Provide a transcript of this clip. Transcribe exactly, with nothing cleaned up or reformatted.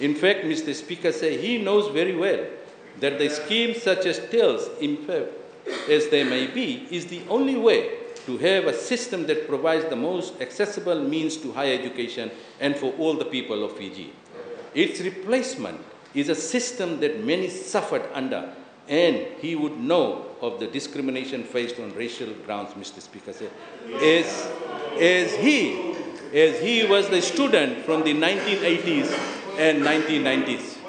In fact, Mister Speaker said he knows very well that the scheme such as TILS, in fact, as they may be, is the only way to have a system that provides the most accessible means to higher education and for all the people of Fiji. Its replacement is a system that many suffered under, and he would know of the discrimination faced on racial grounds, Mister Speaker said, as, as, he, as he was the student from the nineteen eighties and nineteen nineties.